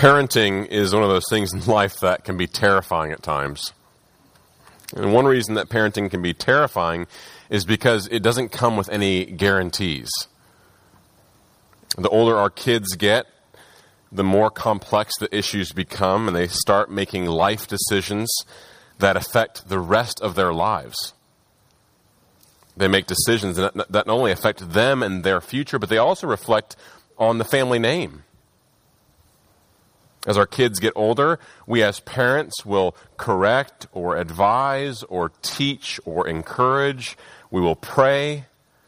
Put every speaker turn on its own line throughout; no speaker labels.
Parenting is one of those things in life that can be terrifying at times. And one reason that parenting can be terrifying is because it doesn't come with any guarantees. The older our kids get, the more complex the issues become, and they start making life decisions that affect the rest of their lives. They make decisions that not only affect them and their future, but they also reflect on the family name. As our kids get older, we as parents will correct or advise or teach or encourage. We will pray.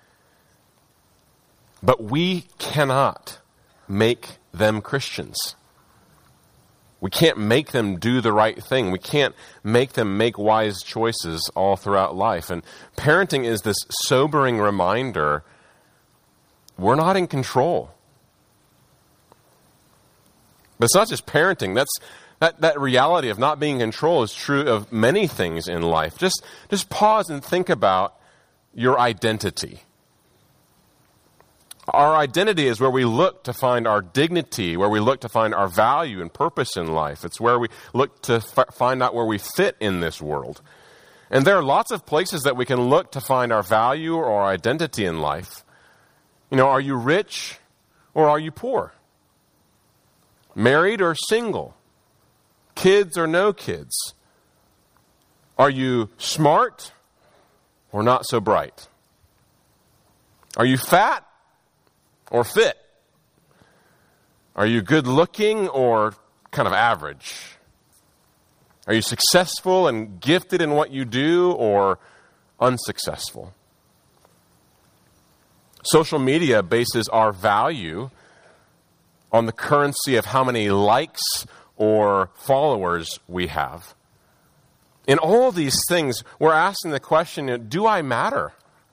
But we cannot make them Christians. We can't make them do the right thing. We can't make them make wise choices all throughout life. And parenting is this sobering reminder we're not in control. But it's not just parenting. That reality of not being in control is true of many things in life. Just pause and think about your identity. Our identity is where we look to find our dignity, where we look to find our value and purpose in life. It's where we look to find out where we fit in this world. And there are lots of places that we can look to find our value or our identity in life. You know, are you rich or are you poor? Married or single? Kids or no kids? Are you smart or not so bright? Are you fat or fit? Are you good looking or kind of average? Are you successful and gifted in what you do or unsuccessful? Social media bases our value on the currency of how many likes or followers we have. In all these things, we're asking the question, do I matter?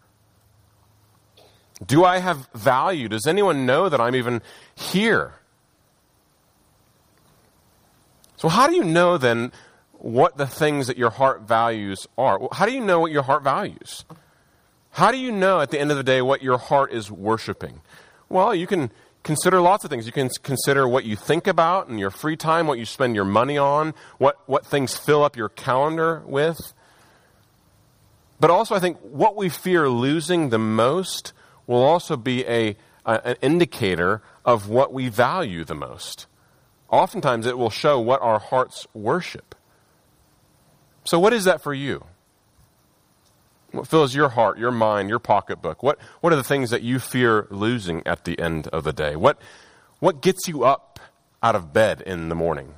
Do I have value? Does anyone know that I'm even here? So how do you know then what the things that your heart values are? How do you know what your heart values? How do you know at the end of the day what your heart is worshiping? Well, you can consider lots of things. You can consider what you think about in your free time, what you spend your money on, what things fill up your calendar with. But also I think what we fear losing the most will also be an indicator of what we value the most. Oftentimes it will show what our hearts worship. So what is that for you? What fills your heart, your mind, your pocketbook? What are the things that you fear losing at the end of the day? What gets you up out of bed in the morning?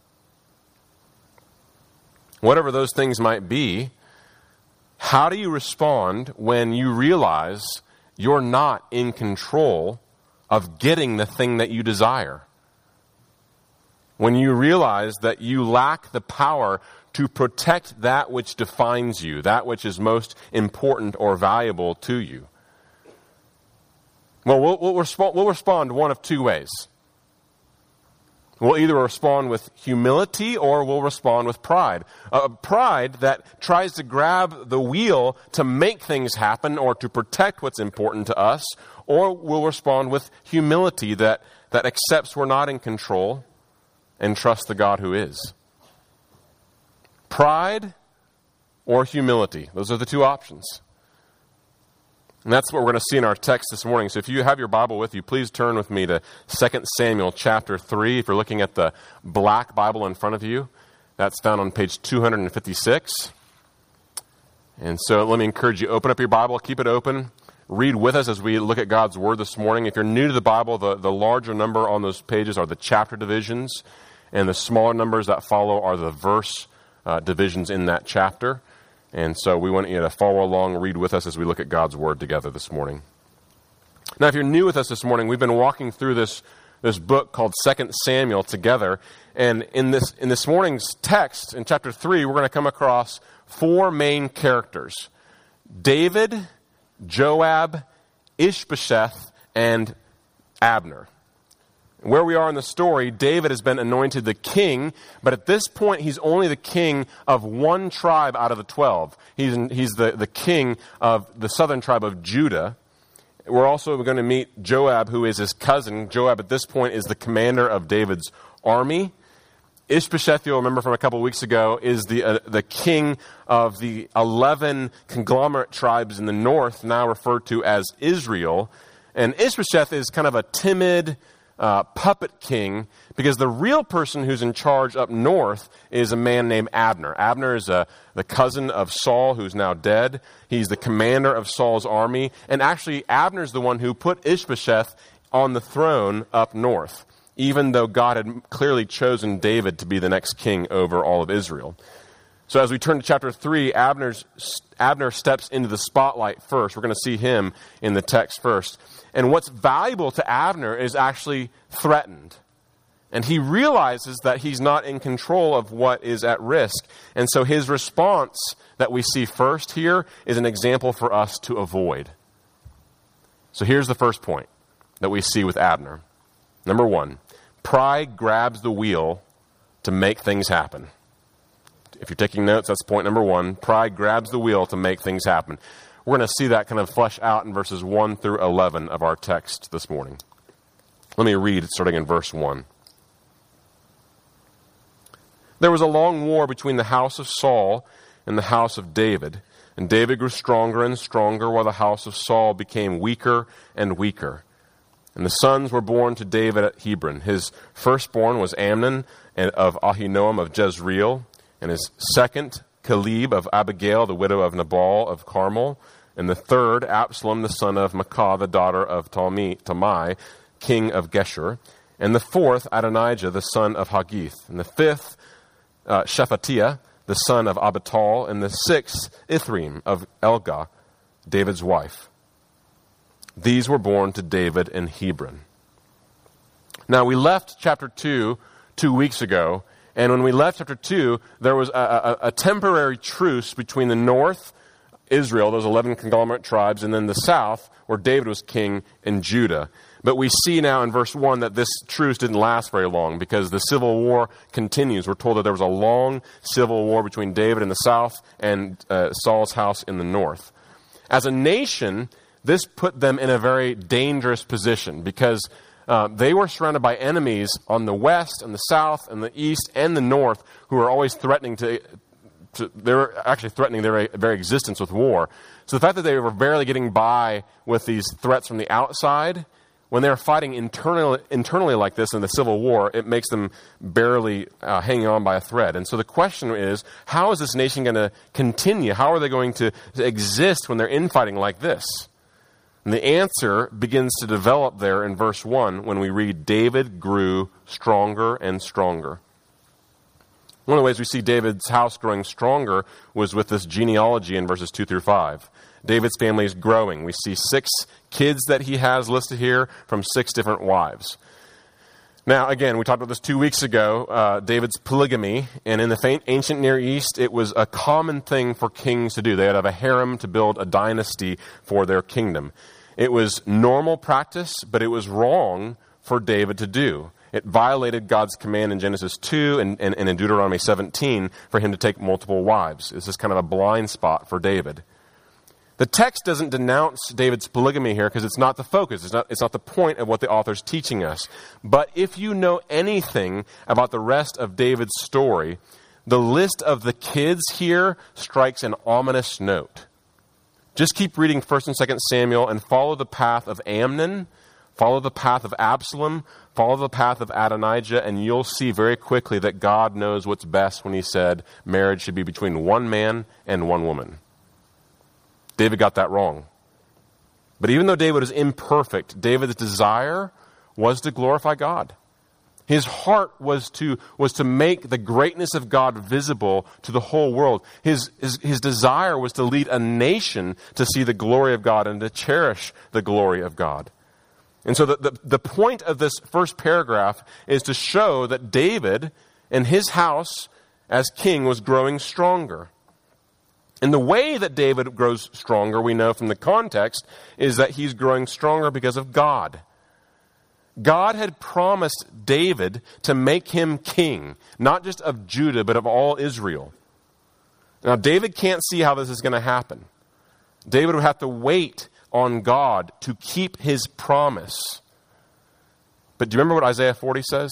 Whatever those things might be, how do you respond when you realize you're not in control of getting the thing that you desire? When you realize that you lack the power to protect that which defines you, that which is most important or valuable to you. Well, we'll respond one of two ways. We'll either respond with humility or we'll respond with pride. Pride that tries to grab the wheel to make things happen or to protect what's important to us, or we'll respond with humility that accepts we're not in control and trusts the God who is. Pride or humility. Those are the two options. And that's what we're going to see in our text this morning. So if you have your Bible with you, please turn with me to 2 Samuel chapter 3. If you're looking at the black Bible in front of you, that's found on page 256. And so let me encourage you, open up your Bible, keep it open. Read with us as we look at God's Word this morning. If you're new to the Bible, the larger number on those pages are the chapter divisions, and the smaller numbers that follow are the verse divisions in that chapter. And so we want you to follow along, read with us as we look at God's Word together this morning. Now, if you're new with us this morning, we've been walking through this book called 2 Samuel together. And in this morning's text, in chapter 3, we're going to come across four main characters: David, Joab, Ishbosheth, and Abner. Where we are in the story, David has been anointed the king, but at this point he's only the king of one tribe out of the 12. He's the king of the southern tribe of Judah, we're also going to meet Joab, who is his cousin. Joab at this point is the commander of David's army. Ishbosheth, you'll remember from a couple of weeks ago, is the king of the 11 conglomerate tribes in the north, now referred to as Israel. And Ishbosheth is kind of a timid puppet king, because the real person who's in charge up north is a man named Abner. Abner is the cousin of Saul, who's now dead. He's the commander of Saul's army. And actually, Abner's the one who put Ishbosheth on the throne up north, even though God had clearly chosen David to be the next king over all of Israel. So as we turn to chapter 3, Abner steps into the spotlight first. We're going to see him in the text first. And what's valuable to Abner is actually threatened. And he realizes that he's not in control of what is at risk. And so his response that we see first here is an example for us to avoid. So here's the first point that we see with Abner. Number 1, pride grabs the wheel to make things happen. If you're taking notes, that's point number 1. Pride grabs the wheel to make things happen. We're going to see that kind of flesh out in verses 1 through 11 of our text this morning. Let me read, starting in verse 1. There was a long war between the house of Saul and the house of David, and David grew stronger and stronger, while the house of Saul became weaker and weaker. And the sons were born to David at Hebron. His firstborn was Amnon of Ahinoam of Jezreel, and his second, Caleb of Abigail, the widow of Nabal of Carmel, and the third, Absalom, the son of Maacah, the daughter of Talmai, king of Geshur, and the fourth, Adonijah, the son of Haggith, and the fifth, Shephatiah, the son of Abital, and the sixth, Ithream of Elgah, David's wife. These were born to David in Hebron. Now, we left chapter 2 weeks ago, and when we left chapter 2, there was a temporary truce between the north, Israel, those 11 conglomerate tribes, and then the south, where David was king, in Judah. But we see now in verse 1 that this truce didn't last very long, because the civil war continues. We're told that there was a long civil war between David in the south and Saul's house in the north. As a nation, this put them in a very dangerous position, because they were surrounded by enemies on the west and the south and the east and the north, who were always threatening they were actually threatening their very existence with war. So the fact that they were barely getting by with these threats from the outside, when they're fighting internally like this in the Civil War, it makes them barely hanging on by a thread. And so the question is, how is this nation going to continue? How are they going to exist when they're infighting like this? And the answer begins to develop there in verse 1 when we read, David grew stronger and stronger. One of the ways we see David's house growing stronger was with this genealogy in verses 2 through 5. David's family is growing. We see 6 kids that he has listed here from 6 different wives. Now, again, we talked about this 2 weeks ago, David's polygamy. And in the ancient Near East, it was a common thing for kings to do. They would have a harem to build a dynasty for their kingdom. It was normal practice, but it was wrong for David to do. It violated God's command in Genesis 2 and in Deuteronomy 17 for him to take multiple wives. This is kind of a blind spot for David. The text doesn't denounce David's polygamy here because it's not the focus. It's not the point of what the author's teaching us. But if you know anything about the rest of David's story, the list of the kids here strikes an ominous note. Just keep reading 1 and 2 Samuel and follow the path of Amnon, follow the path of Absalom, follow the path of Adonijah, and you'll see very quickly that God knows what's best when he said marriage should be between one man and one woman. David got that wrong. But even though David is imperfect, David's desire was to glorify God. His heart was to make the greatness of God visible to the whole world. His desire was to lead a nation to see the glory of God and to cherish the glory of God. And so the point of this first paragraph is to show that David and his house as king was growing stronger. And the way that David grows stronger, we know from the context, is that he's growing stronger because of God. God had promised David to make him king, not just of Judah, but of all Israel. Now, David can't see how this is going to happen. David would have to wait on God to keep his promise. But do you remember what Isaiah 40 says?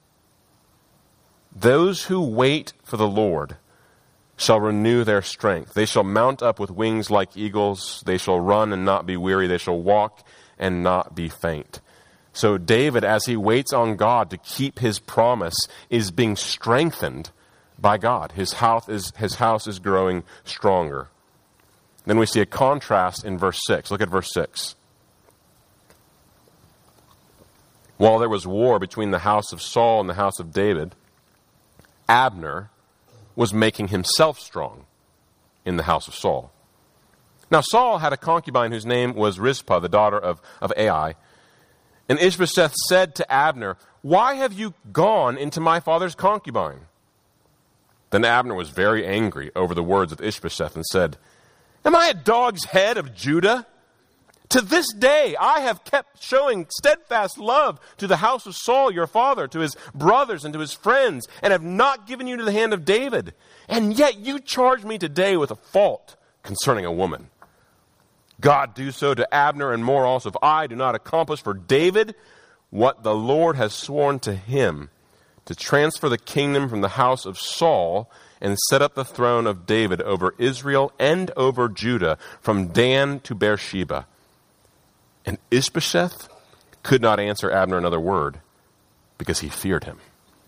Those who wait for the Lord shall renew their strength. They shall mount up with wings like eagles. They shall run and not be weary. They shall walk and not be faint. So David, as he waits on God to keep his promise, is being strengthened by God. His house is growing stronger. Then we see a contrast in verse 6. Look at verse 6. While there was war between the house of Saul and the house of David, Abner was making himself strong in the house of Saul. Now Saul had a concubine whose name was Rizpah, the daughter of Ai. And Ishbosheth said to Abner, "Why have you gone into my father's concubine?" Then Abner was very angry over the words of Ishbosheth and said, "Am I a dog's head of Judah? To this day I have kept showing steadfast love to the house of Saul your father, to his brothers and to his friends, and have not given you to the hand of David. And yet you charge me today with a fault concerning a woman. God do so to Abner and more also if I do not accomplish for David what the Lord has sworn to him, to transfer the kingdom from the house of Saul and set up the throne of David over Israel and over Judah from Dan to Beersheba." And Ishbosheth could not answer Abner another word because he feared him.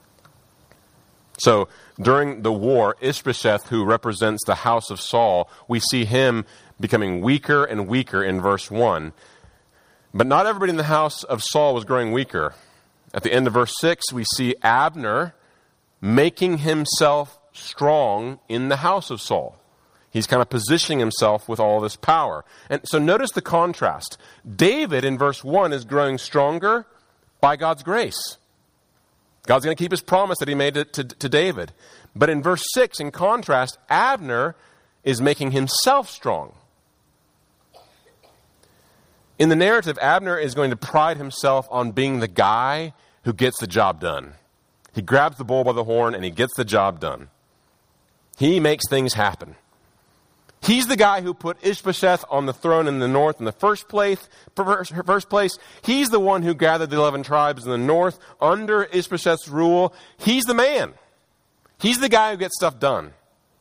So during the war, Ishbosheth, who represents the house of Saul, we see him becoming weaker and weaker in verse 1. But not everybody in the house of Saul was growing weaker. At the end of verse 6, we see Abner making himself strong in the house of Saul. He's kind of positioning himself with all this power. And so notice the contrast. David in verse 1 is growing stronger by God's grace. God's going to keep his promise that he made to David. But in verse 6, in contrast, Abner is making himself strong. In the narrative, Abner is going to pride himself on being the guy who gets the job done. He grabs the bull by the horn and he gets the job done. He makes things happen. He's the guy who put Ishbosheth on the throne in the north in the first place. He's the one who gathered the 11 tribes in the north under Ishbosheth's rule. He's the man. He's the guy who gets stuff done.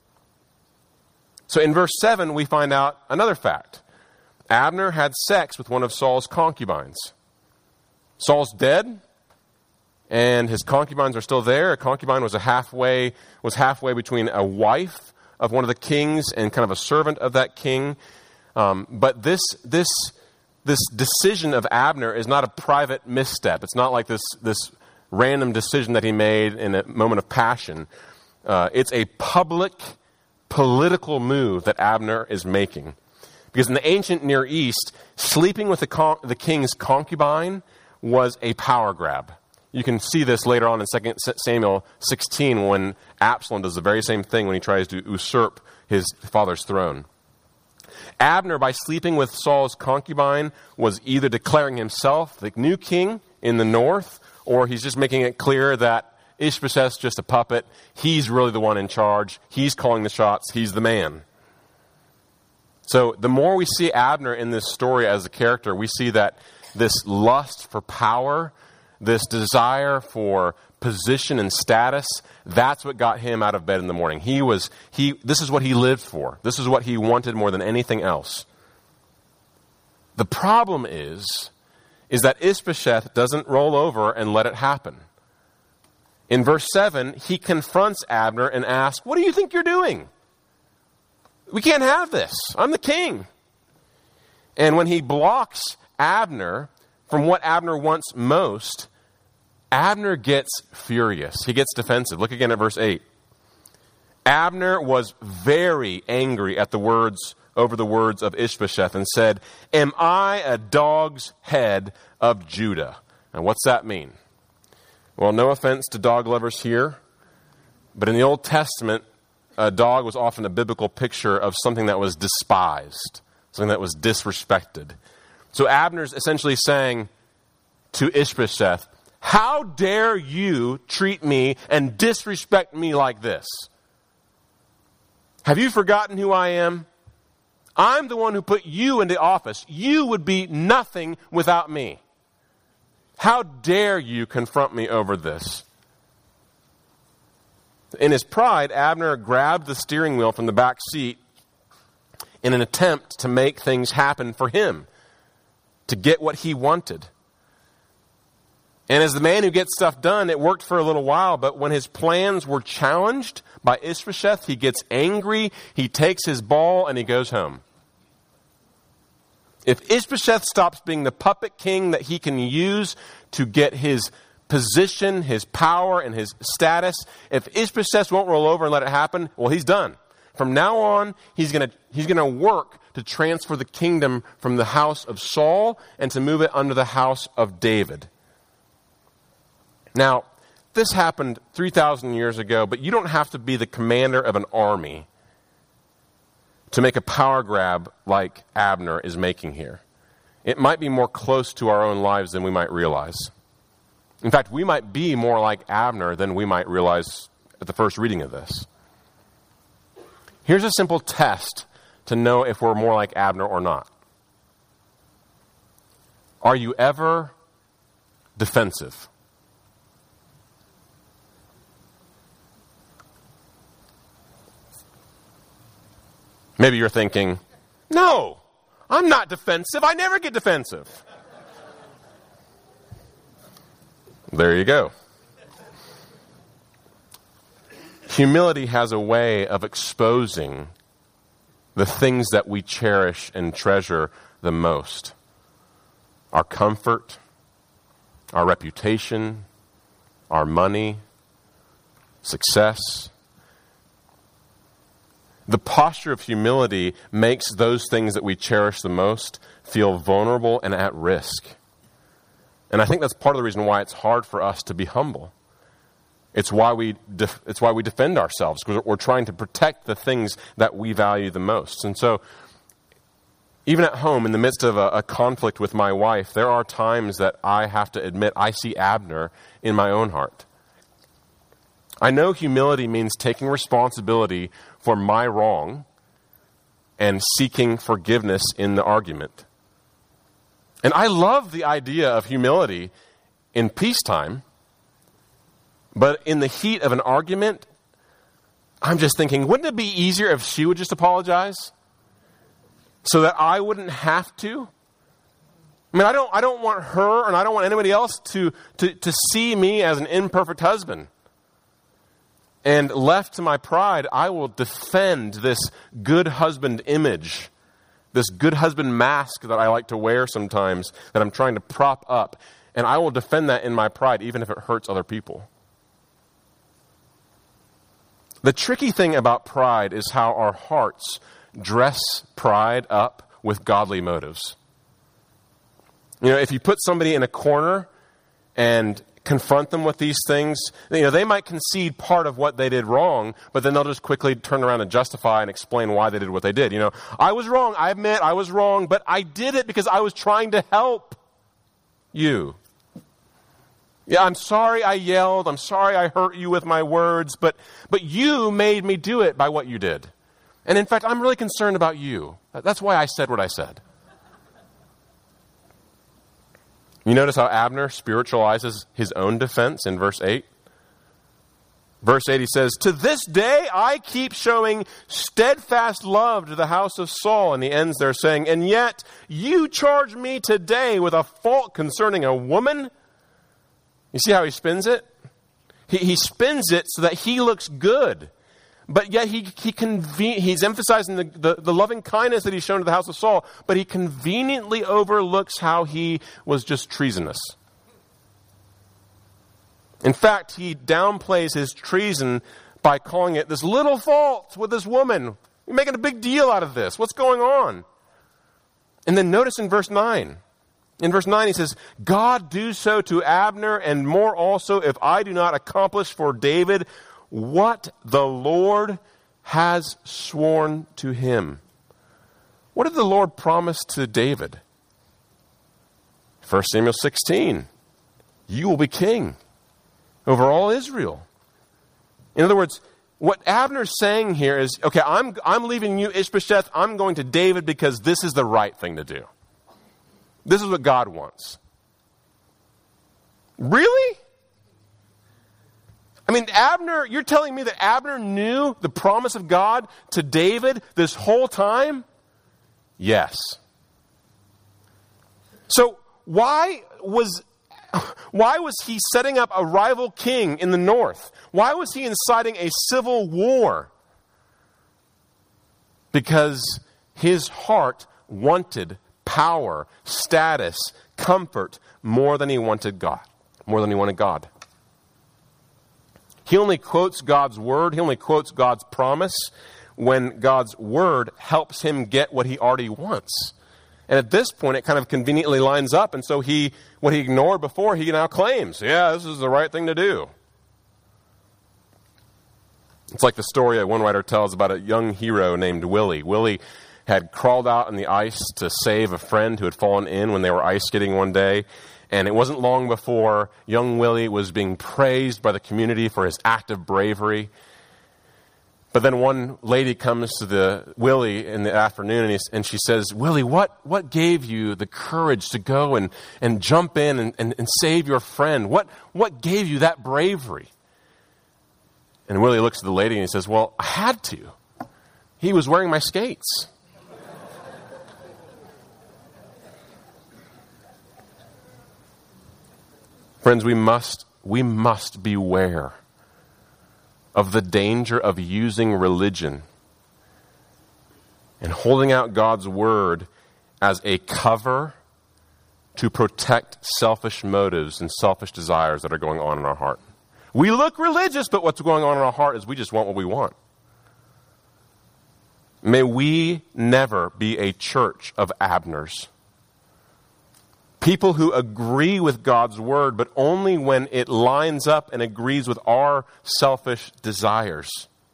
So in verse 7, we find out another fact. Abner had sex with one of Saul's concubines. Saul's dead, and his concubines are still there. A concubine was halfway between a wife of one of the kings and kind of a servant of that king. But this decision of Abner is not a private misstep. It's not like this random decision that he made in a moment of passion. It's a public political move that Abner is making. Because in the ancient Near East, sleeping with the king's concubine was a power grab. You can see this later on in 2 Samuel 16 when Absalom does the very same thing when he tries to usurp his father's throne. Abner, by sleeping with Saul's concubine, was either declaring himself the new king in the north, or he's just making it clear that Ishbosheth's just a puppet. He's really the one in charge. He's calling the shots. He's the man. So the more we see Abner in this story as a character, we see that this lust for power, this desire for position and status, that's what got him out of bed in the morning. This is what he lived for. This is what he wanted more than anything else. The problem is that Ishbosheth doesn't roll over and let it happen. In verse 7, he confronts Abner and asks, "What do you think you're doing? We can't have this. I'm the king." And when he blocks Abner from what Abner wants most, Abner gets furious. He gets defensive. Look again at verse 8. Abner was very angry at over the words of Ishbosheth and said, "Am I a dog's head of Judah?" Now, what's that mean? Well, no offense to dog lovers here, but in the Old Testament, a dog was often a biblical picture of something that was despised, something that was disrespected. So Abner's essentially saying to Ishbosheth, "How dare you treat me and disrespect me like this? Have you forgotten who I am? I'm the one who put you into office. You would be nothing without me. How dare you confront me over this? In his pride, Abner grabbed the steering wheel from the back seat in an attempt to make things happen for him, to get what he wanted. And as the man who gets stuff done, it worked for a little while, but when his plans were challenged by Ishbosheth, he gets angry, he takes his ball, and he goes home. If Ishbosheth stops being the puppet king that he can use to get his position, his power, and his status, if Ishbosheth won't roll over and let it happen, well, he's done. From now on, he's going to work to transfer the kingdom from the house of Saul and to move it under the house of David. Now, this happened 3,000 years ago, but you don't have to be the commander of an army to make a power grab like Abner is making here. It might be more close to our own lives than we might realize. In fact, we might be more like Abner than we might realize at the first reading of this. Here's a simple test to know if we're more like Abner or not. Are you ever defensive? Maybe you're thinking, no, I'm not defensive. I never get defensive. There you go. Humility has a way of exposing the things that we cherish and treasure the most. Our comfort, our reputation, our money, success. The posture of humility makes those things that we cherish the most feel vulnerable and at risk. And I think that's part of the reason why it's hard for us to be humble. It's why we defend ourselves, because we're trying to protect the things that we value the most. And so, even at home, in the midst of a conflict with my wife, there are times that I have to admit I see Abner in my own heart. I know humility means taking responsibility for my wrong and seeking forgiveness in the argument. And I love the idea of humility in peacetime, but in the heat of an argument, I'm just thinking, wouldn't it be easier if she would just apologize so that I wouldn't have to? I mean, I don't want her and I don't want anybody else to see me as an imperfect husband. And left to my pride, I will defend this good husband image, this good husband mask that I like to wear sometimes, that I'm trying to prop up. And I will defend that in my pride, even if it hurts other people. The tricky thing about pride is how our hearts dress pride up with godly motives. You know, if you put somebody in a corner and confront them with these things, you know, they might concede part of what they did wrong, but then they'll just quickly turn around and justify and explain why they did what they did. You know, I was wrong. I admit I was wrong, but I did it because I was trying to help you. Yeah, I'm sorry I yelled. I'm sorry I hurt you with my words, but you made me do it by what you did. And in fact, I'm really concerned about you. That's why I said what I said. You notice how Abner spiritualizes his own defense in verse 8? Verse 8, he says, "To this day I keep showing steadfast love to the house of Saul." And he ends there saying, "And yet you charge me today with a fault concerning a woman." You see how he spins it? He spins it so that he looks good. But yet he's emphasizing the loving kindness that he's shown to the house of Saul, but he conveniently overlooks how he was just treasonous. In fact, he downplays his treason by calling it this little fault with this woman. You're making a big deal out of this. What's going on? And then notice in verse 9. In verse 9 he says, "God do so to Abner, and more also, if I do not accomplish for David what the Lord has sworn to him." What did the Lord promise to David? 1 Samuel 16, "You will be king over all Israel." In other words, What Abner's saying here is, okay, I'm leaving you, Ishbosheth. I'm going to David because this is the right thing to do. This is what God wants. Really? I mean, Abner, you're telling me that Abner knew the promise of God to David this whole time? Yes. So why was he setting up a rival king in the north? Why was he inciting a civil war? Because his heart wanted power, status, comfort more than he wanted God. More than he wanted God. He only quotes God's word. He only quotes God's promise when God's word helps him get what he already wants. And at this point, it kind of conveniently lines up. And so what he ignored before, he now claims, yeah, this is the right thing to do. It's like the story that one writer tells about a young hero named Willie. Willie had crawled out in the ice to save a friend who had fallen in when they were ice skating one day. And it wasn't long before young Willie was being praised by the community for his act of bravery. But then one lady comes to Willie in the afternoon and she says, Willie, what gave you the courage to go and jump in and save your friend? What gave you that bravery? And Willie looks at the lady and he says, well, I had to. He was wearing my skates. Friends, we must beware of the danger of using religion and holding out God's word as a cover to protect selfish motives and selfish desires that are going on in our heart. We look religious, but what's going on in our heart is we just want what we want. May we never be a church of Abners. People who agree with God's word, but only when it lines up and agrees with our selfish desires.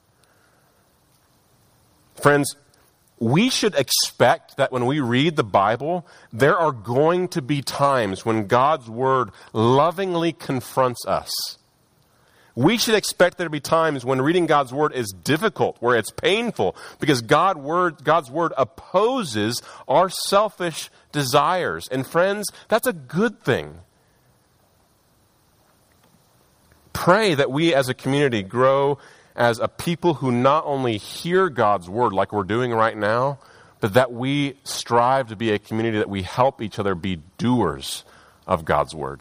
Friends, we should expect that when we read the Bible, there are going to be times when God's word lovingly confronts us. We should expect there to be times when reading God's word is difficult, where it's painful, because God's word opposes our selfish desires. And friends, that's a good thing. Pray that we as a community grow as a people who not only hear God's word like we're doing right now, but that we strive to be a community that we help each other be doers of God's word.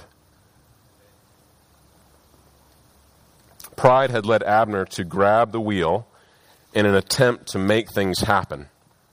Pride had led Abner to grab the wheel in an attempt to make things happen.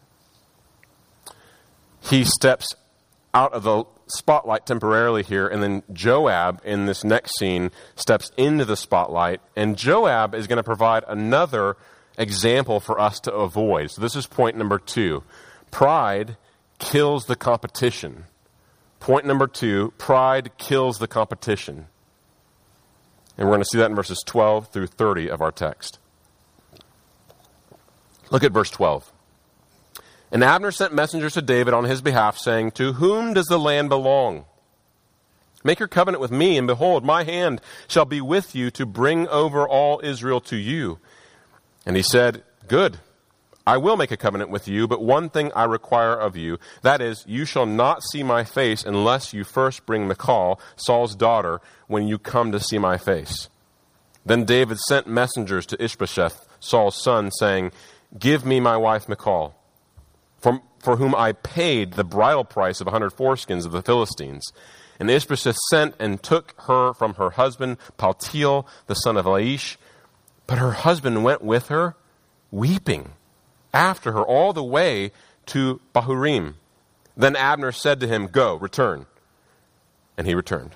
He steps out of the spotlight temporarily here, and then Joab, in this next scene, steps into the spotlight, and Joab is going to provide another example for us to avoid. So this is point number 2. Pride kills the competition. Point number 2, pride kills the competition. And we're going to see that in verses 12 through 30 of our text. Look at verse 12. And Abner sent messengers to David on his behalf, saying, to whom does the land belong? Make your covenant with me, and behold, my hand shall be with you to bring over all Israel to you. And he said, good, I will make a covenant with you, but one thing I require of you, that is, you shall not see my face unless you first bring Michal, Saul's daughter, when you come to see my face. Then David sent messengers to Ishbosheth, Saul's son, saying, give me my wife Michal, for whom I paid the bridal price of 100 foreskins of the Philistines. And Ishbosheth sent and took her from her husband, Paltiel, the son of Laish. But her husband went with her, weeping, after her all the way to Bahurim. Then Abner said to him, go, return. And he returned.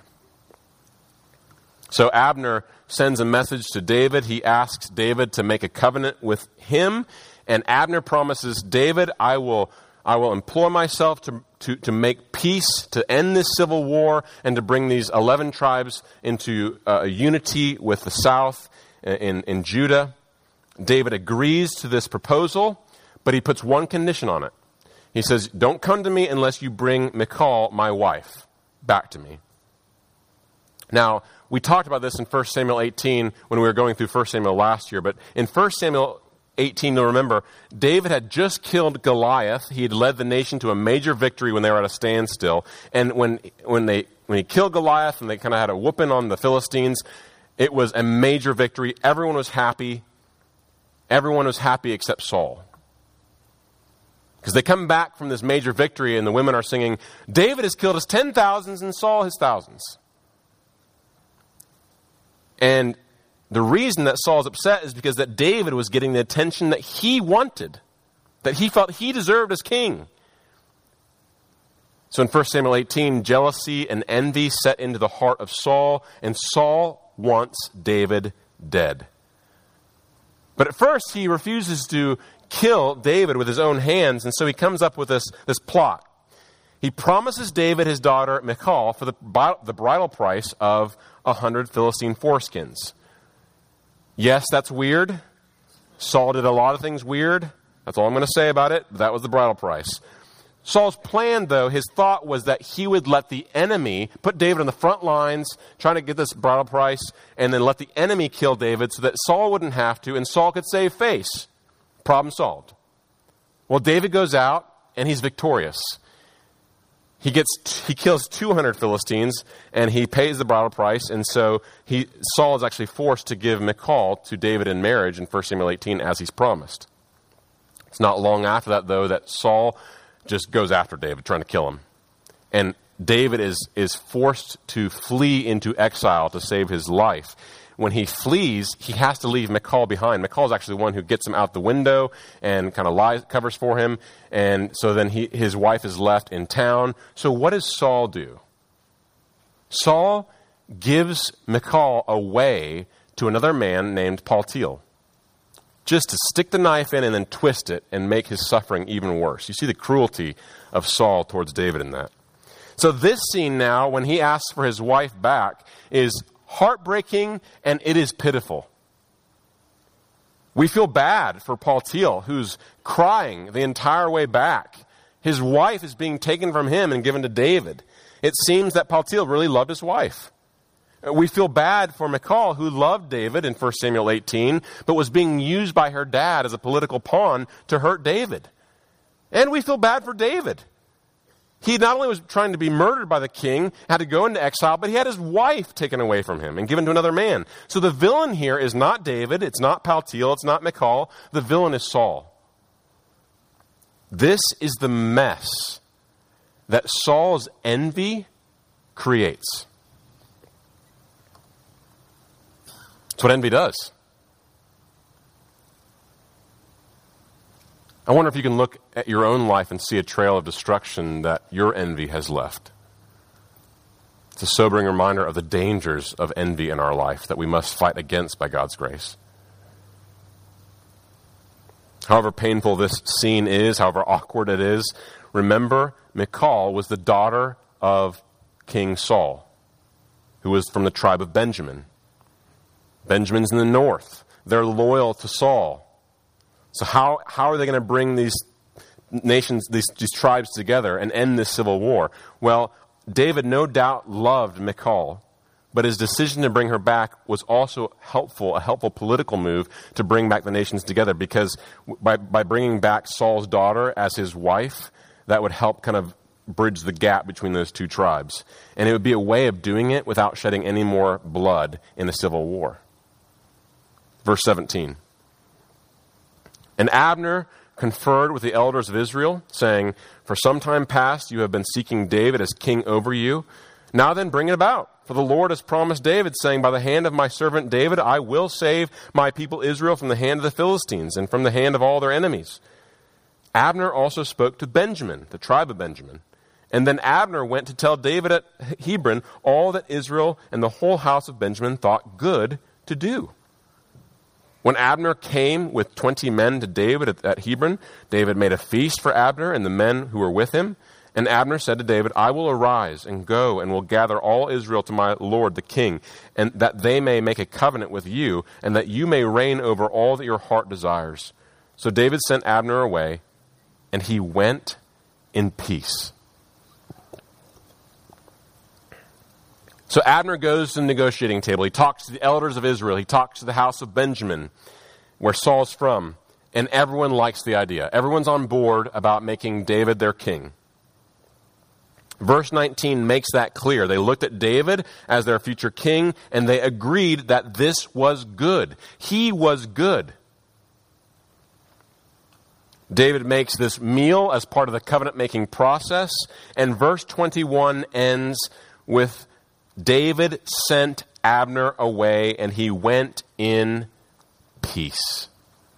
So Abner sends a message to David. He asks David to make a covenant with him. And Abner promises David, I will employ myself to make peace, to end this civil war, and to bring these 11 tribes into unity with the south in Judah. David agrees to this proposal, but he puts one condition on it. He says, don't come to me unless you bring Michal, my wife, back to me. Now, we talked about this in 1 Samuel 18 when we were going through 1 Samuel last year, but in 1 Samuel 18, you'll remember, David had just killed Goliath. He had led the nation to a major victory when they were at a standstill. And when he killed Goliath and they kind of had a whooping on the Philistines, it was a major victory. Everyone was happy. Everyone was happy except Saul. Because they come back from this major victory and the women are singing, David has killed his 10,000s and Saul his thousands. And the reason that Saul is upset is because that David was getting the attention that he wanted, that he felt he deserved as king. So in 1 Samuel 18, jealousy and envy set into the heart of Saul, and Saul wants David dead. But at first he refuses to kill David with his own hands, and so he comes up with this plot. He promises David his daughter Michal for the bridal price of 100 Philistine foreskins. Yes, that's weird. Saul did a lot of things weird. That's all I'm going to say about it. That was the bridal price. Saul's plan, though, his thought was that he would let the enemy, put David on the front lines, trying to get this bridal price, and then let the enemy kill David so that Saul wouldn't have to, and Saul could save face. Problem solved. Well, David goes out, and he's victorious. He kills 200 Philistines, and he pays the bridal price, and so Saul is actually forced to give Michal to David in marriage in 1 Samuel 18 as he's promised. It's not long after that, though, that Saul just goes after David, trying to kill him. And David is forced to flee into exile to save his life. When he flees, he has to leave Michal behind. Michal is actually the one who gets him out the window and kind of covers for him. And so then his wife is left in town. So what does Saul do? Saul gives Michal away to another man named Paltiel, just to stick the knife in and then twist it and make his suffering even worse. You see the cruelty of Saul towards David in that. So this scene now, when he asks for his wife back, is heartbreaking, and it is pitiful. We feel bad for Paltiel, who's crying the entire way back. His wife is being taken from him and given to David. It seems that Paltiel really loved his wife. We feel bad for Michal, who loved David in 1 Samuel 18, but was being used by her dad as a political pawn to hurt David. And we feel bad for David. He not only was trying to be murdered by the king, had to go into exile, but he had his wife taken away from him and given to another man. So the villain here is not David, it's not Paltiel, it's not Michal. The villain is Saul. This is the mess that Saul's envy creates. That's what envy does. I wonder if you can look at your own life and see a trail of destruction that your envy has left. It's a sobering reminder of the dangers of envy in our life that we must fight against by God's grace. However painful this scene is, however awkward it is, remember, Michal was the daughter of King Saul, who was from the tribe of Benjamin. Benjamin's in the north. They're loyal to Saul. So how are they going to bring these nations, these tribes together and end this civil war? Well, David no doubt loved Michal, but his decision to bring her back was also a helpful political move to bring back the nations together, because by bringing back Saul's daughter as his wife, that would help kind of bridge the gap between those two tribes. And it would be a way of doing it without shedding any more blood in the civil war. Verse 17. And Abner conferred with the elders of Israel, saying, For some time past you have been seeking David as king over you. Now then, bring it about. For the Lord has promised David, saying, By the hand of my servant David I will save my people Israel from the hand of the Philistines and from the hand of all their enemies. Abner also spoke to Benjamin, the tribe of Benjamin. And then Abner went to tell David at Hebron all that Israel and the whole house of Benjamin thought good to do. When Abner came with 20 men to David at Hebron, David made a feast for Abner and the men who were with him. And Abner said to David, I will arise and go and will gather all Israel to my lord the king, and that they may make a covenant with you, and that you may reign over all that your heart desires. So David sent Abner away, and he went in peace. So Abner goes to the negotiating table. He talks to the elders of Israel. He talks to the house of Benjamin, where Saul's from. And everyone likes the idea. Everyone's on board about making David their king. Verse 19 makes that clear. They looked at David as their future king, and they agreed that this was good. He was good. David makes this meal as part of the covenant-making process, and verse 21 ends with David sent Abner away, and he went in peace.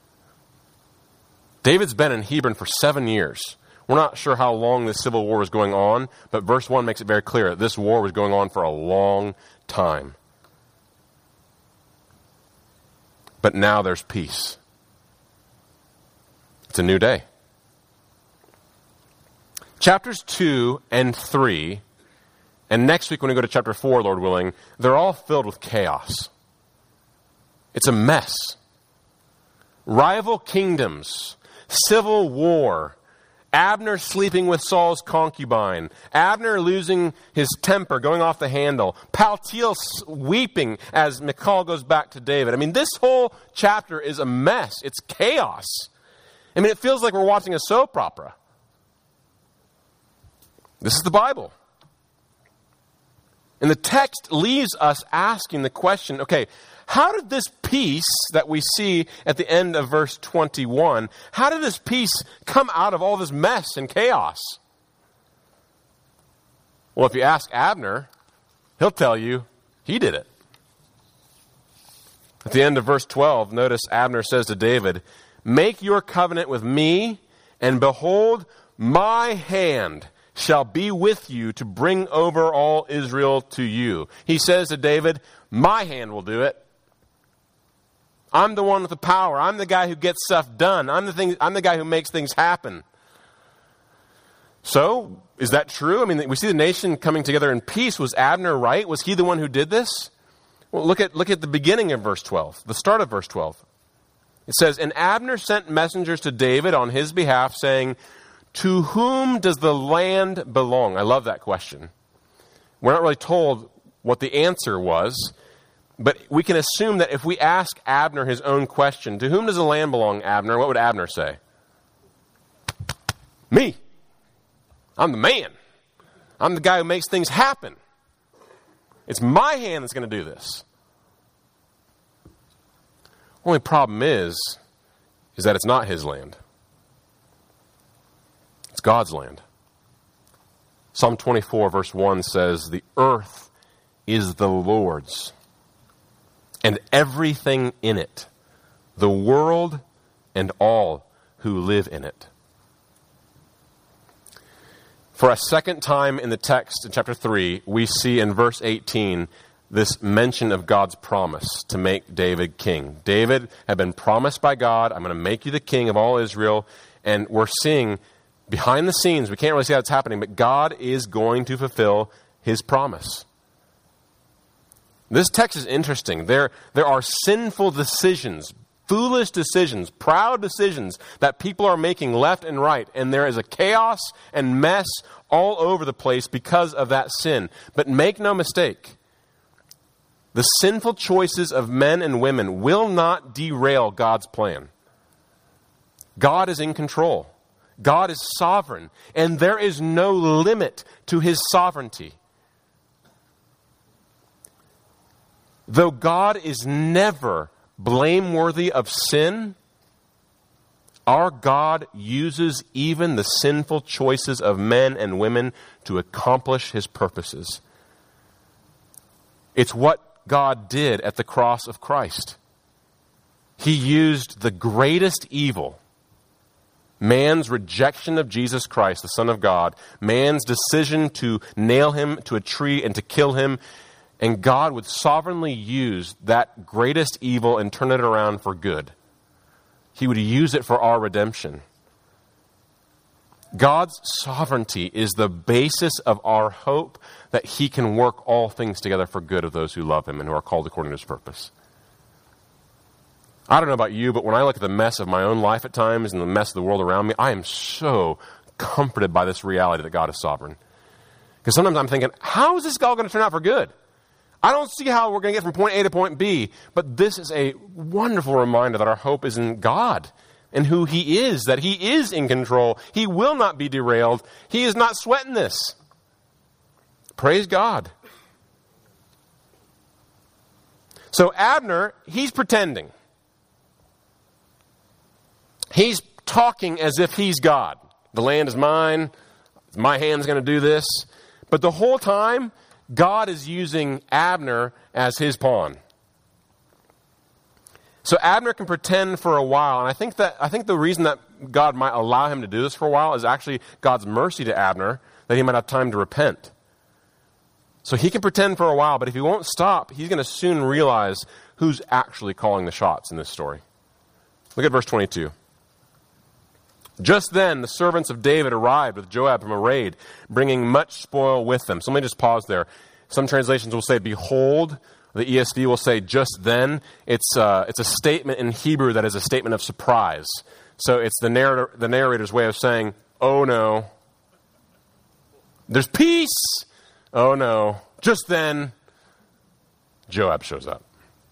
David's been in Hebron for 7 years. We're not sure how long this civil war was going on, but verse 1 makes it very clear that this war was going on for a long time. But now there's peace. It's a new day. Chapters 2 and 3, and next week when we go to chapter 4, Lord willing, they're all filled with chaos. It's a mess. Rival kingdoms, civil war, Abner sleeping with Saul's concubine, Abner losing his temper, going off the handle, Paltiel weeping as Michal goes back to David. I mean, this whole chapter is a mess. It's chaos. I mean, it feels like we're watching a soap opera. This is the Bible. And the text leaves us asking the question, okay, how did this peace that we see at the end of verse 21, how did this peace come out of all this mess and chaos? Well, if you ask Abner, he'll tell you he did it. At the end of verse 12, notice Abner says to David, "Make your covenant with me, and behold, my hand shall be with you to bring over all Israel to you." He says to David, my hand will do it. I'm the one with the power. I'm the guy who gets stuff done. I'm the guy who makes things happen. So, is that true? I mean, we see the nation coming together in peace. Was Abner right? Was he the one who did this? Well, look at the beginning of verse 12, the start of verse 12. It says, "And Abner sent messengers to David on his behalf, saying, 'To whom does the land belong?'" I love that question. We're not really told what the answer was, but we can assume that if we ask Abner his own question, "To whom does the land belong, Abner?" what would Abner say? Me. I'm the man. I'm the guy who makes things happen. It's my hand that's going to do this. Only problem is that it's not his land. It's God's land. Psalm 24 verse 1 says, "The earth is the Lord's, and everything in it, the world and all who live in it." For a second time in the text in chapter 3, we see in verse 18 this mention of God's promise to make David king. David had been promised by God, "I'm going to make you the king of all Israel." And we're seeing behind the scenes, we can't really see how it's happening, but God is going to fulfill his promise. This text is interesting. There are sinful decisions, foolish decisions, proud decisions that people are making left and right. And there is a chaos and mess all over the place because of that sin. But make no mistake, the sinful choices of men and women will not derail God's plan. God is in control. God is sovereign. And there is no limit to his sovereignty. Though God is never blameworthy of sin, our God uses even the sinful choices of men and women to accomplish his purposes. It's what God did at the cross of Christ. He used the greatest evil, man's rejection of Jesus Christ, the Son of God, man's decision to nail him to a tree and to kill him, and God would sovereignly use that greatest evil and turn it around for good. He would use it for our redemption. God's sovereignty is the basis of our hope that he can work all things together for good of those who love him and who are called according to his purpose. I don't know about you, but when I look at the mess of my own life at times and the mess of the world around me, I am so comforted by this reality that God is sovereign. Because sometimes I'm thinking, how is this all going to turn out for good? I don't see how we're going to get from point A to point B, but this is a wonderful reminder that our hope is in God and who He is, that He is in control. He will not be derailed. He is not sweating this. Praise God. So Abner, he's pretending. He's talking as if he's God. The land is mine. My hand's going to do this. But the whole time, God is using Abner as his pawn. So Abner can pretend for a while, and I think the reason that God might allow him to do this for a while is actually God's mercy to Abner, that he might have time to repent. So he can pretend for a while, but if he won't stop, he's going to soon realize who's actually calling the shots in this story. Look at verse 22. Just then, the servants of David arrived with Joab from a raid, bringing much spoil with them. So let me just pause there. Some translations will say, behold. The ESV will say, just then. It's a statement in Hebrew that is a statement of surprise. So it's the narrator's way of saying, oh no, there's peace. Oh no, just then, Joab shows up.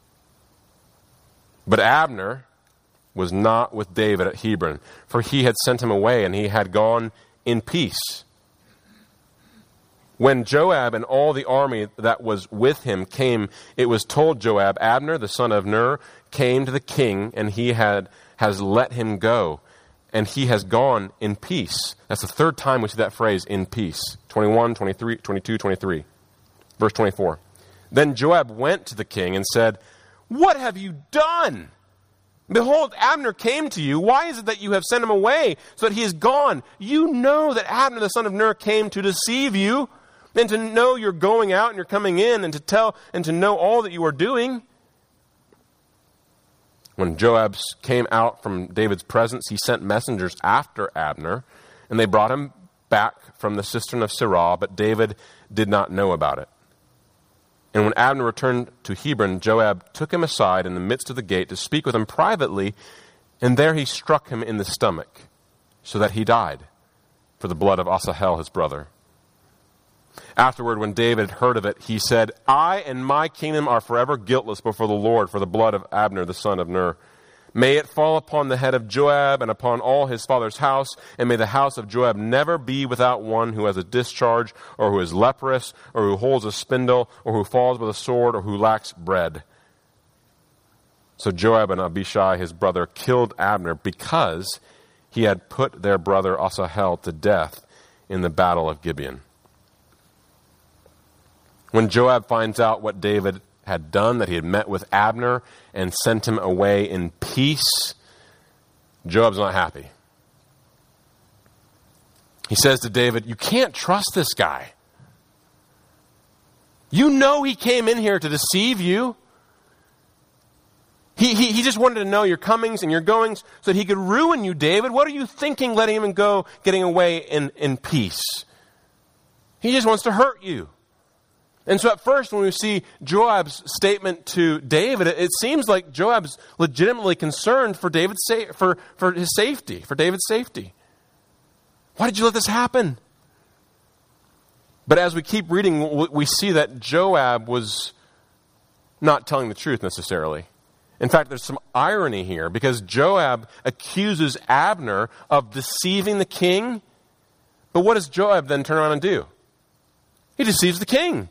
But Abner was not with David at Hebron, for he had sent him away, and he had gone in peace. When Joab and all the army that was with him came, it was told Joab, Abner, the son of Ner, came to the king, and he has let him go, and he has gone in peace. That's the third time we see that phrase, in peace. 21, 23, 22, 23. Verse 24. Then Joab went to the king and said, what have you done? Behold, Abner came to you. Why is it that you have sent him away so that he is gone? You know that Abner, the son of Ner, came to deceive you, and to know you're going out and you're coming in, and to tell and to know all that you are doing. When Joab came out from David's presence, he sent messengers after Abner, and they brought him back from the cistern of Sirah, but David did not know about it. And when Abner returned to Hebron, Joab took him aside in the midst of the gate to speak with him privately, and there he struck him in the stomach, so that he died, for the blood of Asahel his brother. Afterward, when David heard of it, he said, I and my kingdom are forever guiltless before the Lord for the blood of Abner the son of Ner. May it fall upon the head of Joab and upon all his father's house, and may the house of Joab never be without one who has a discharge, or who is leprous, or who holds a spindle, or who falls with a sword, or who lacks bread. So Joab and Abishai his brother killed Abner because he had put their brother Asahel to death in the battle of Gibeon. When Joab finds out what David had done, that he had met with Abner and sent him away in peace, Joab's not happy. He says to David, you can't trust this guy. You know he came in here to deceive you. He just wanted to know your comings and your goings so that he could ruin you, David. What are you thinking letting him go, getting away in peace? He just wants to hurt you. And so at first, when we see Joab's statement to David, it seems like Joab's legitimately concerned for David's for his safety, for David's safety. Why did you let this happen? But as we keep reading, we see that Joab was not telling the truth necessarily. In fact, there's some irony here, because Joab accuses Abner of deceiving the king. But what does Joab then turn around and do? He deceives the king.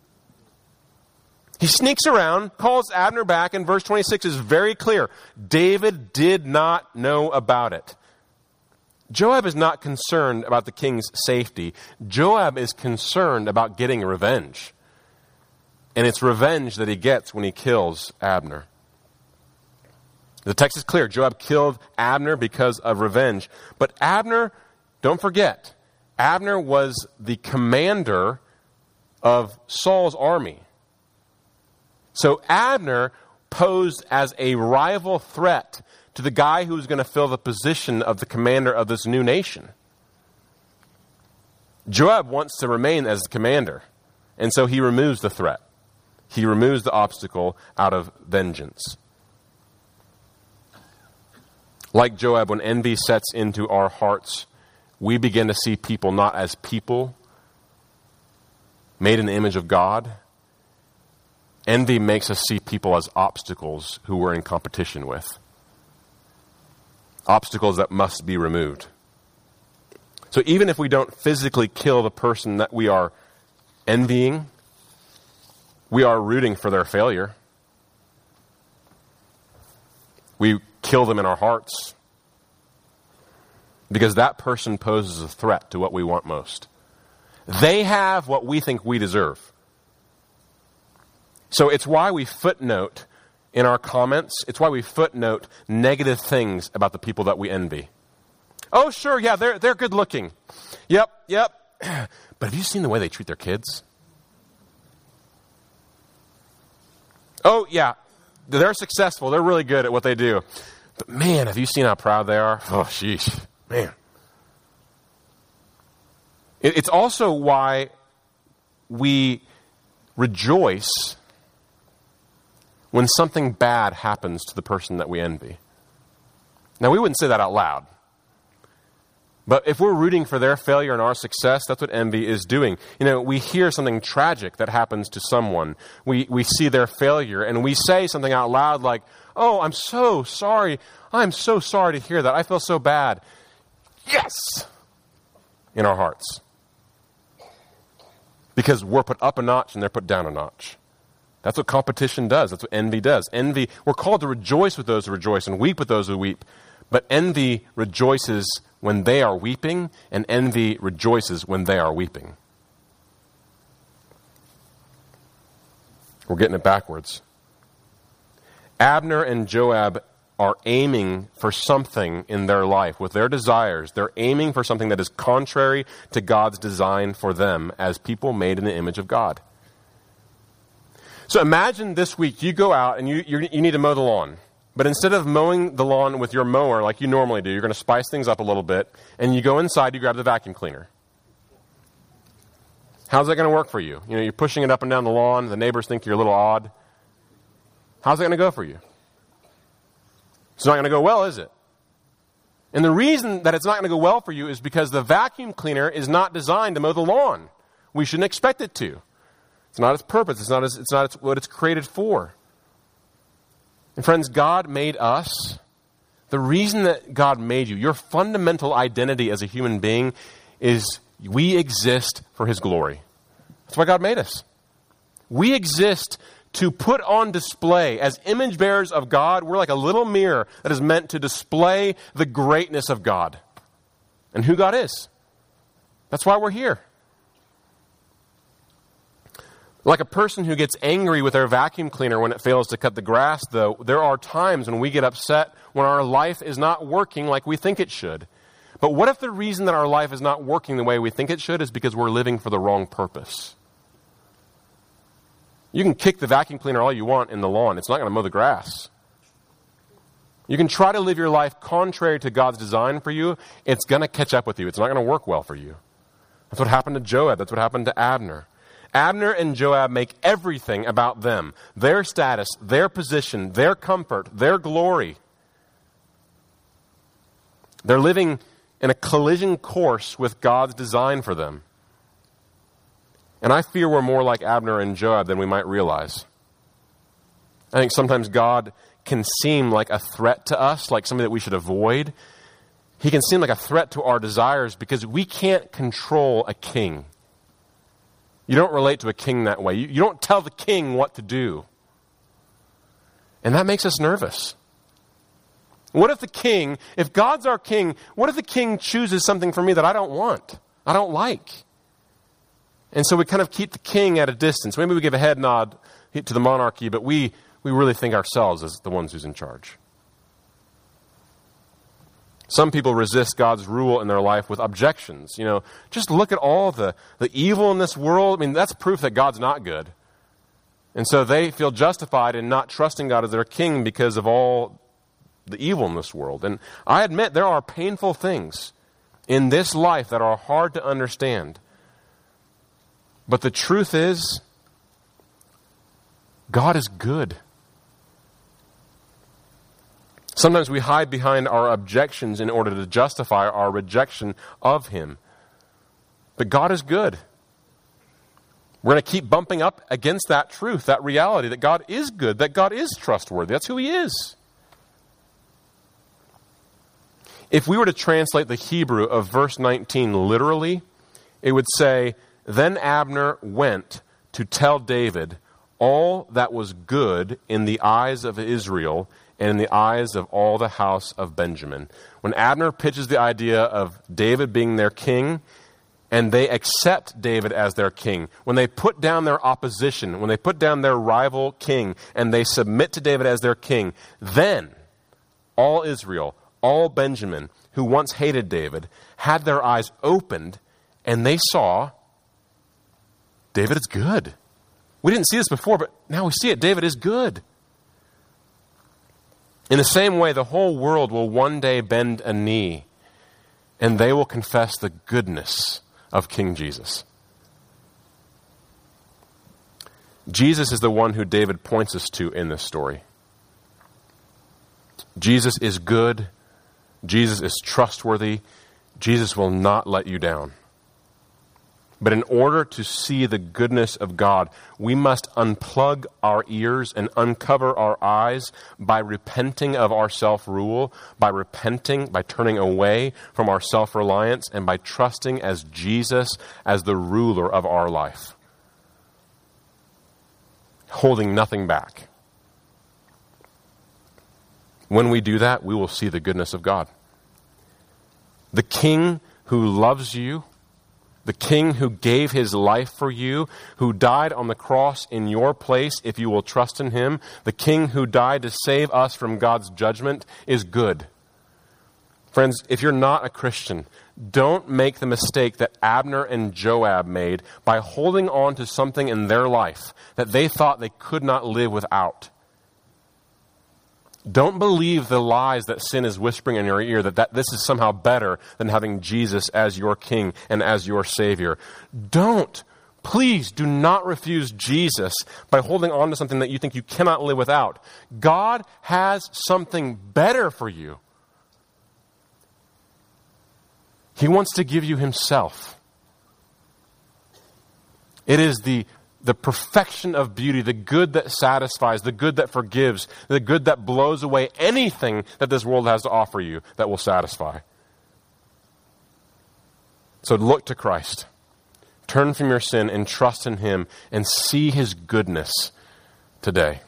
He sneaks around, calls Abner back, and verse 26 is very clear. David did not know about it. Joab is not concerned about the king's safety. Joab is concerned about getting revenge. And it's revenge that he gets when he kills Abner. The text is clear. Joab killed Abner because of revenge. But Abner, don't forget, Abner was the commander of Saul's army. So Abner posed as a rival threat to the guy who was going to fill the position of the commander of this new nation. Joab wants to remain as the commander, and so he removes the threat. He removes the obstacle out of vengeance. Like Joab, when envy sets into our hearts, we begin to see people not as people, made in the image of God, Envy makes us see people as obstacles who we're in competition with. Obstacles that must be removed. So even if we don't physically kill the person that we are envying, we are rooting for their failure. We kill them in our hearts because that person poses a threat to what we want most. They have what we think we deserve. So it's why we footnote in our comments, it's why we footnote negative things about the people that we envy. Oh, sure, yeah, they're good looking. Yep. But have you seen the way they treat their kids? Oh, yeah, they're successful. They're really good at what they do. But man, have you seen how proud they are? Oh, sheesh, man. It's also why we rejoice when something bad happens to the person that we envy. Now, we wouldn't say that out loud. But if we're rooting for their failure and our success, that's what envy is doing. You know, we hear something tragic that happens to someone. We see their failure, and we say something out loud like, oh, I'm so sorry. I'm so sorry to hear that. I feel so bad. Yes! In our hearts. Because we're put up a notch and they're put down a notch. That's what competition does. That's what envy does. Envy, we're called to rejoice with those who rejoice and weep with those who weep. But envy rejoices when they are weeping, and envy rejoices when they are weeping. We're getting it backwards. Abner and Joab are aiming for something in their life with their desires. They're aiming for something that is contrary to God's design for them as people made in the image of God. So imagine this week you go out and you need to mow the lawn. But instead of mowing the lawn with your mower like you normally do, you're going to spice things up a little bit, and you go inside, you grab the vacuum cleaner. How's that going to work for you? You know, you're pushing it up and down the lawn, the neighbors think you're a little odd. How's that going to go for you? It's not going to go well, is it? And the reason that it's not going to go well for you is because the vacuum cleaner is not designed to mow the lawn. We shouldn't expect it to. It's not its purpose. It's not what it's created for. And friends, God made us. The reason that God made you, your fundamental identity as a human being, is we exist for His glory. That's why God made us. We exist to put on display, as image bearers of God, we're like a little mirror that is meant to display the greatness of God and who God is. That's why we're here. Like a person who gets angry with their vacuum cleaner when it fails to cut the grass, though, there are times when we get upset when our life is not working like we think it should. But what if the reason that our life is not working the way we think it should is because we're living for the wrong purpose? You can kick the vacuum cleaner all you want in the lawn. It's not going to mow the grass. You can try to live your life contrary to God's design for you. It's going to catch up with you. It's not going to work well for you. That's what happened to Joab. That's what happened to Abner. Abner and Joab make everything about them, their status, their position, their comfort, their glory. They're living in a collision course with God's design for them. And I fear we're more like Abner and Joab than we might realize. I think sometimes God can seem like a threat to us, like something that we should avoid. He can seem like a threat to our desires because we can't control a king. You don't relate to a king that way. You don't tell the king what to do. And that makes us nervous. What if God's our king, what if the king chooses something for me that I don't want, I don't like? And so we kind of keep the king at a distance. Maybe we give a head nod to the monarchy, but we really think ourselves as the ones who's in charge. Some people resist God's rule in their life with objections. You know, just look at all the evil in this world. I mean, that's proof that God's not good. And so they feel justified in not trusting God as their king because of all the evil in this world. And I admit there are painful things in this life that are hard to understand. But the truth is, God is good. Sometimes we hide behind our objections in order to justify our rejection of Him. But God is good. We're going to keep bumping up against that truth, that reality that God is good, that God is trustworthy. That's who he is. If we were to translate the Hebrew of verse 19 literally, it would say, "Then Abner went to tell David all that was good in the eyes of Israel and in the eyes of all the house of Benjamin." When Abner pitches the idea of David being their king, and they accept David as their king, when they put down their opposition, when they put down their rival king, and they submit to David as their king, then all Israel, all Benjamin, who once hated David, had their eyes opened, and they saw David is good. We didn't see this before, but now we see it. David is good. In the same way, the whole world will one day bend a knee, and they will confess the goodness of King Jesus. Jesus is the one who David points us to in this story. Jesus is good. Jesus is trustworthy. Jesus will not let you down. But in order to see the goodness of God, we must unplug our ears and uncover our eyes by repenting of our self-rule, by turning away from our self-reliance, and by trusting as Jesus as the ruler of our life, holding nothing back. When we do that, we will see the goodness of God. The King who loves you, the King who gave his life for you, who died on the cross in your place if you will trust in him, the King who died to save us from God's judgment, is good. Friends, if you're not a Christian, don't make the mistake that Abner and Joab made by holding on to something in their life that they thought they could not live without. Don't believe the lies that sin is whispering in your ear, that this is somehow better than having Jesus as your King and as your Savior. Please do not refuse Jesus by holding on to something that you think you cannot live without. God has something better for you. He wants to give you himself. It is the perfection of beauty, the good that satisfies, the good that forgives, the good that blows away anything that this world has to offer you that will satisfy. So look to Christ. Turn from your sin and trust in him and see his goodness today.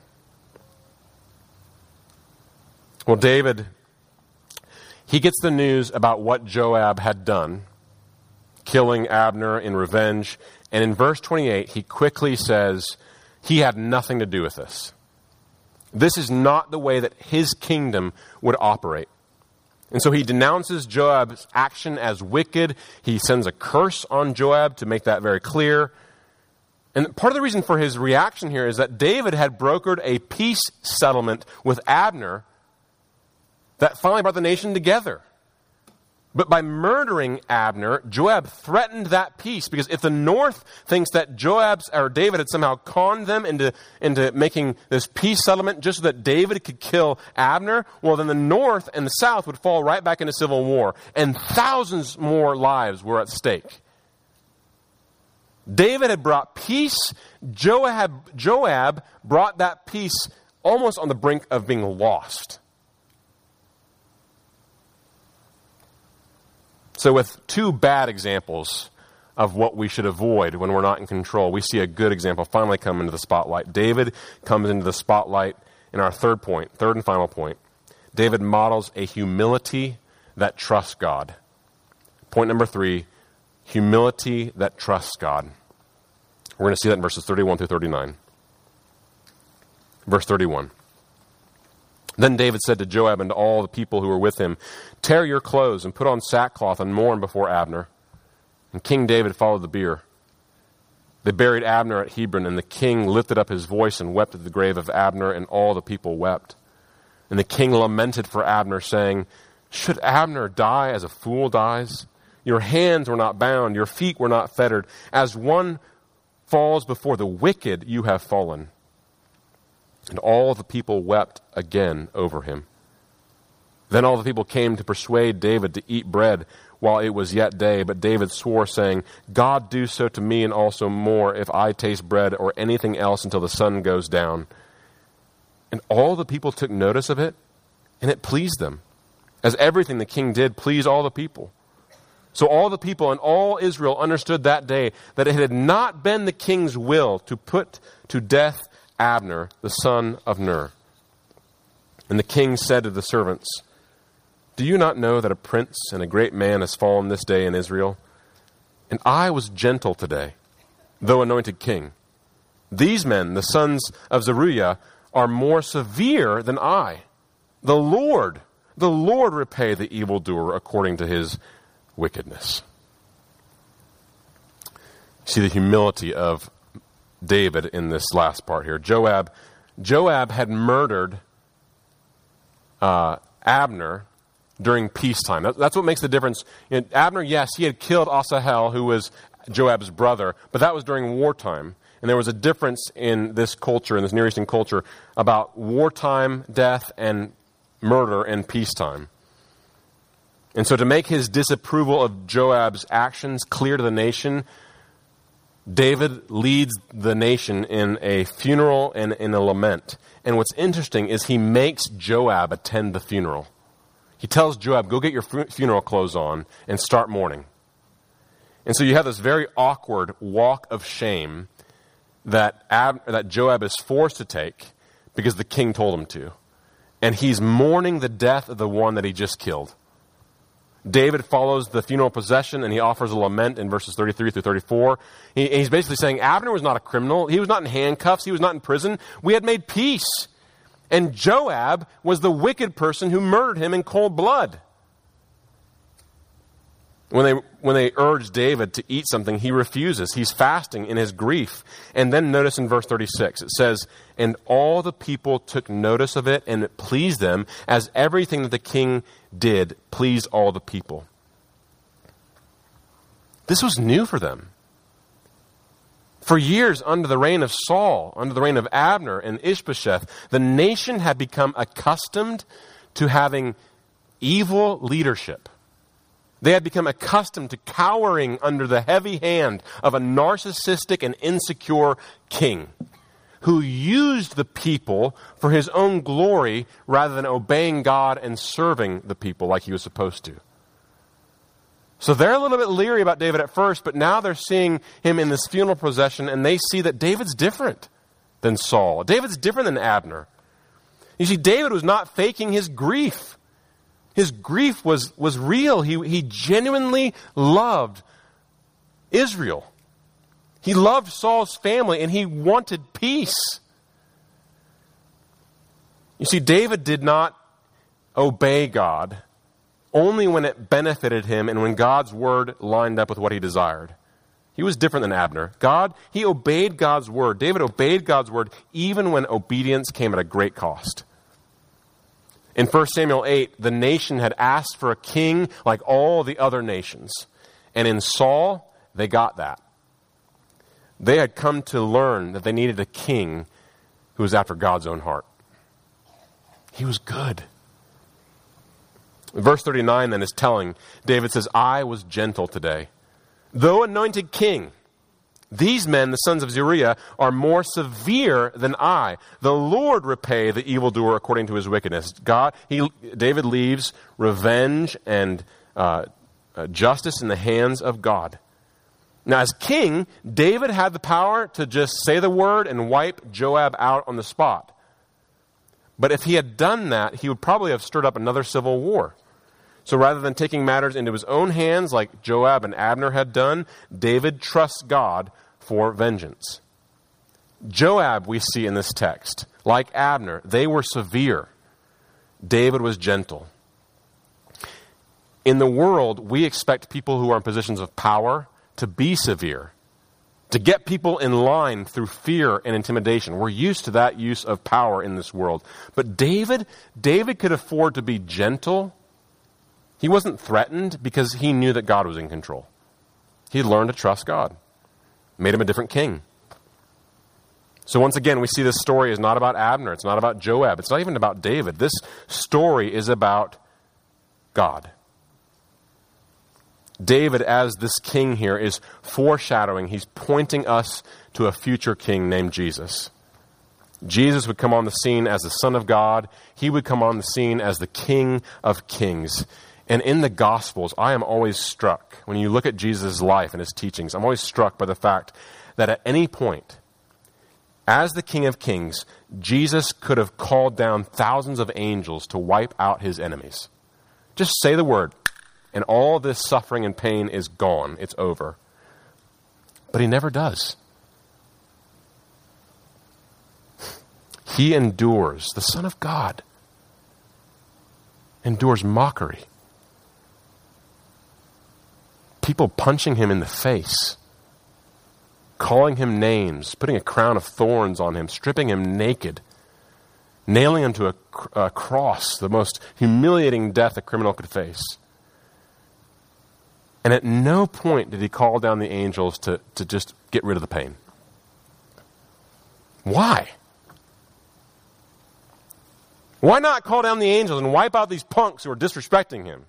Well, David, he gets the news about what Joab had done, killing Abner in revenge. And in verse 28, he quickly says he had nothing to do with this. This is not the way that his kingdom would operate. And so he denounces Joab's action as wicked. He sends a curse on Joab to make that very clear. And part of the reason for his reaction here is that David had brokered a peace settlement with Abner that finally brought the nation together. But by murdering Abner, Joab threatened that peace, because if the north thinks that David had somehow conned them into making this peace settlement just so that David could kill Abner, well, then the north and the south would fall right back into civil war, and thousands more lives were at stake. David had brought peace. Joab brought that peace almost on the brink of being lost. So with two bad examples of what we should avoid when we're not in control, we see a good example finally come into the spotlight. David comes into the spotlight in our third and final point. David models a humility that trusts God. Point number 3, humility that trusts God. We're going to see that in verses 31 through 39. Verse 31. Then David said to Joab and to all the people who were with him, "Tear your clothes and put on sackcloth and mourn before Abner." And King David followed the bier. They buried Abner at Hebron, and the king lifted up his voice and wept at the grave of Abner, and all the people wept. And the king lamented for Abner, saying, "Should Abner die as a fool dies? Your hands were not bound, your feet were not fettered. As one falls before the wicked, you have fallen." And all the people wept again over him. Then all the people came to persuade David to eat bread while it was yet day. But David swore, saying, God do so to me and also more if I taste bread or anything else until the sun goes down. And all the people took notice of it, and it pleased them, as everything the king did pleased all the people. So all the people and all Israel understood that day that it had not been the king's will to put to death Abner, the son of Ner. And the king said to the servants, do you not know that a prince and a great man has fallen this day in Israel? And I was gentle today, though anointed king. These men, the sons of Zeruiah, are more severe than I. The Lord repay the evildoer according to his wickedness. See the humility of David in this last part here. Joab had murdered Abner during peacetime. That's what makes the difference. Abner, yes, he had killed Asahel, who was Joab's brother, but that was during wartime. And there was a difference in this culture, in this Near Eastern culture, about wartime death and murder in peacetime. And so to make his disapproval of Joab's actions clear to the nation, David leads the nation in a funeral and in a lament. And what's interesting is he makes Joab attend the funeral. He tells Joab, go get your funeral clothes on and start mourning. And so you have this very awkward walk of shame that Joab is forced to take because the king told him to. And he's mourning the death of the one that he just killed. David follows the funeral procession and he offers a lament in verses 33 through 34. He's basically saying Abner was not a criminal. He was not in handcuffs. He was not in prison. We had made peace. And Joab was the wicked person who murdered him in cold blood. When they urge David to eat something, he refuses. He's fasting in his grief. And then notice in verse 36, it says, and all the people took notice of it, and it pleased them, as everything that the king did pleased all the people. This was new for them. For years under the reign of Saul, under the reign of Abner and Ishbosheth, the nation had become accustomed to having evil leadership. They had become accustomed to cowering under the heavy hand of a narcissistic and insecure king who used the people for his own glory rather than obeying God and serving the people like he was supposed to. So they're a little bit leery about David at first, but now they're seeing him in this funeral procession and they see that David's different than Saul. David's different than Abner. You see, David was not faking his grief. His grief was real. He genuinely loved Israel. He loved Saul's family and he wanted peace. You see, David did not obey God only when it benefited him and when God's word lined up with what he desired. He was different than Abner. He obeyed God's word. David obeyed God's word even when obedience came at a great cost. In 1 Samuel 8, the nation had asked for a king like all the other nations. And in Saul, they got that. They had come to learn that they needed a king who was after God's own heart. He was good. Verse 39 then is telling. David says, I was gentle today. Though anointed king, these men, the sons of Zeruiah, are more severe than I. The Lord repay the evildoer according to his wickedness. David leaves revenge and justice in the hands of God. Now, as king, David had the power to just say the word and wipe Joab out on the spot. But if he had done that, he would probably have stirred up another civil war. So rather than taking matters into his own hands like Joab and Abner had done, David trusts God for vengeance. Joab, we see in this text, like Abner, they were severe. David was gentle. In the world, we expect people who are in positions of power to be severe, to get people in line through fear and intimidation. We're used to that use of power in this world. But David could afford to be gentle. He wasn't threatened because he knew that God was in control. He learned to trust God. Made him a different king. So once again, we see this story is not about Abner. It's not about Joab. It's not even about David. This story is about God. David, as this king here, is foreshadowing. He's pointing us to a future king named Jesus. Jesus would come on the scene as the Son of God. He would come on the scene as the King of Kings. And in the Gospels, I am always struck, when you look at Jesus' life and his teachings, I'm always struck by the fact that at any point, as the King of Kings, Jesus could have called down thousands of angels to wipe out his enemies. Just say the word, and all this suffering and pain is gone. It's over. But he never does. He endures, the Son of God, endures mockery. People punching him in the face, calling him names, putting a crown of thorns on him, stripping him naked, nailing him to a cross, the most humiliating death a criminal could face. And at no point did he call down the angels to just get rid of the pain. Why? Why not call down the angels and wipe out these punks who are disrespecting him?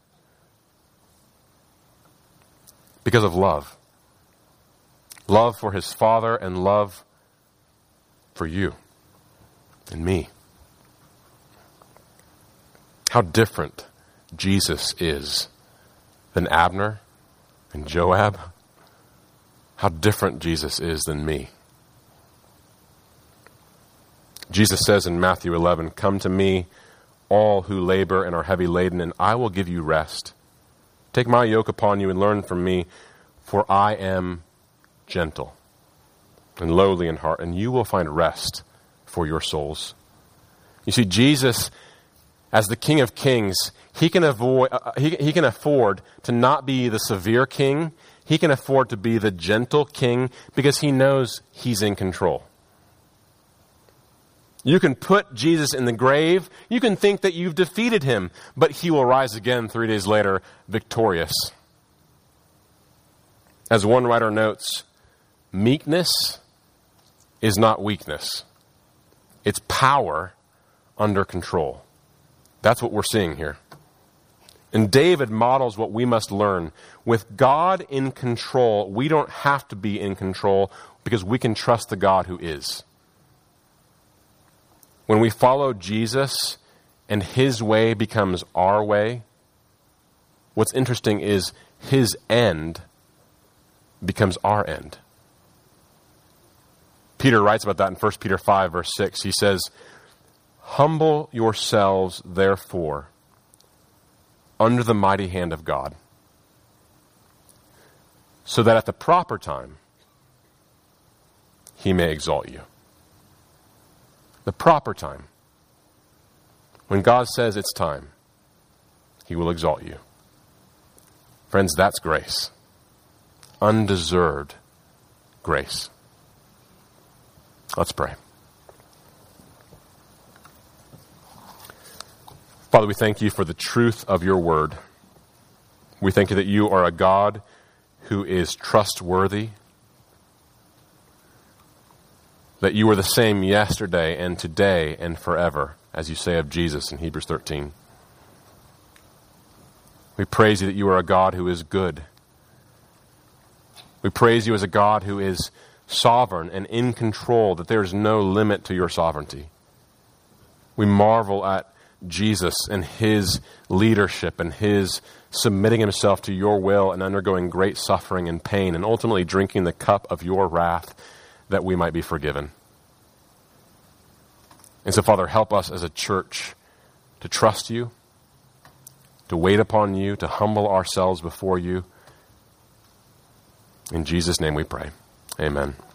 Because of love. Love for his Father and love for you and me. How different Jesus is than Abner and Joab. How different Jesus is than me. Jesus says in Matthew 11, "Come to me, all who labor and are heavy laden, and I will give you rest. Take my yoke upon you and learn from me, for I am gentle and lowly in heart, and you will find rest for your souls." You see, Jesus, as the King of Kings, he can afford to not be the severe king. He can afford to be the gentle king because he knows he's in control. You can put Jesus in the grave. You can think that you've defeated him, but he will rise again 3 days later victorious. As one writer notes, meekness is not weakness. It's power under control. That's what we're seeing here. And David models what we must learn. With God in control, we don't have to be in control because we can trust the God who is. When we follow Jesus and his way becomes our way, what's interesting is his end becomes our end. Peter writes about that in 1 Peter 5, verse 6. He says, "Humble yourselves, therefore, under the mighty hand of God, so that at the proper time he may exalt you." The proper time. When God says it's time, he will exalt you. Friends, that's grace. Undeserved grace. Let's pray. Father, we thank you for the truth of your word. We thank you that you are a God who is trustworthy, that you are the same yesterday and today and forever, as you say of Jesus in Hebrews 13. We praise you that you are a God who is good. We praise you as a God who is sovereign and in control, that there is no limit to your sovereignty. We marvel at Jesus and his leadership and his submitting himself to your will and undergoing great suffering and pain and ultimately drinking the cup of your wrath that we might be forgiven. And so, Father, help us as a church to trust you, to wait upon you, to humble ourselves before you. In Jesus' name we pray. Amen.